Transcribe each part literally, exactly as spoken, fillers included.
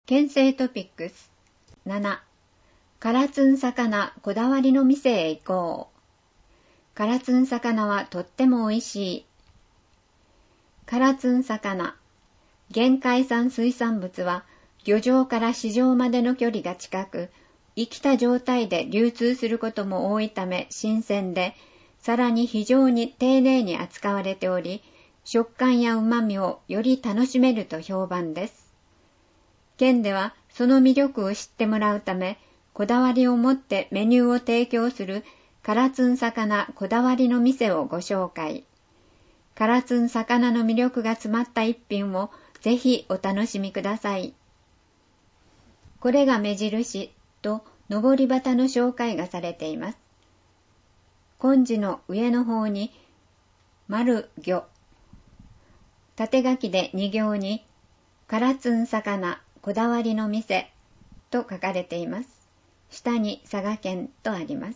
県政トピックスなな、唐津ん魚こだわりの店へ行こう。唐津ん魚はとっても美味しい。唐津ん魚、原海産水産物は漁場から市場までの距離が近く、生きた状態で流通することも多いため新鮮で、さらに非常に丁寧に扱われており、食感や旨味をより楽しめると評判です。県ではその魅力を知ってもらうため、こだわりを持ってメニューを提供する唐津ん魚こだわりの店をご紹介。唐津ん魚の魅力が詰まった一品をぜひお楽しみください。これが目印と上り旗の紹介がされています。根字の上の方に丸魚、縦書きでに行に唐津ん魚こだわりの店と書かれています。下に佐賀県とあります。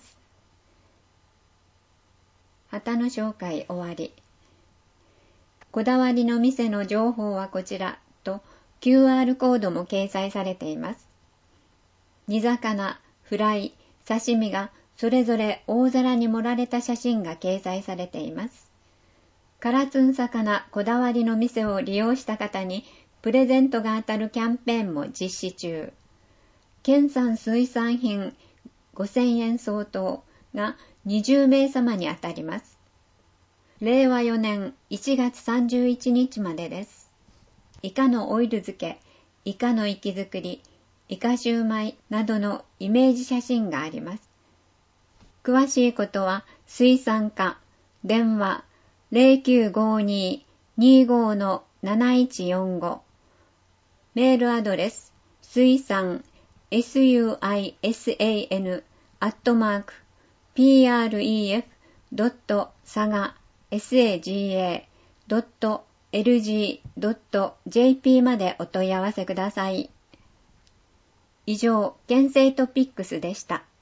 旗の紹介終わり。こだわりの店の情報はこちらと キューアール コードも掲載されています。煮魚、フライ、刺身がそれぞれ大皿に盛られた写真が掲載されています。唐津ん魚こだわりの店を利用した方にプレゼントが当たるキャンペーンも実施中。県産水産品ごせんえん相当がにじゅうめいさまに当たります。れいわよねんいちがつさんじゅういちにちまでです。イカのオイル漬け、イカの活き造り、イカシューマイなどのイメージ写真があります。詳しいことは水産課、電話 ゼロきゅうごにーにーご のなないちよんご、メールアドレス水産 スユーアイエスエーエヌ アットマーク ピーアールイーエフ ドット サガ サガ ドット エルジー ドット ジェーピー までお問い合わせください。以上、県政トピックスでした。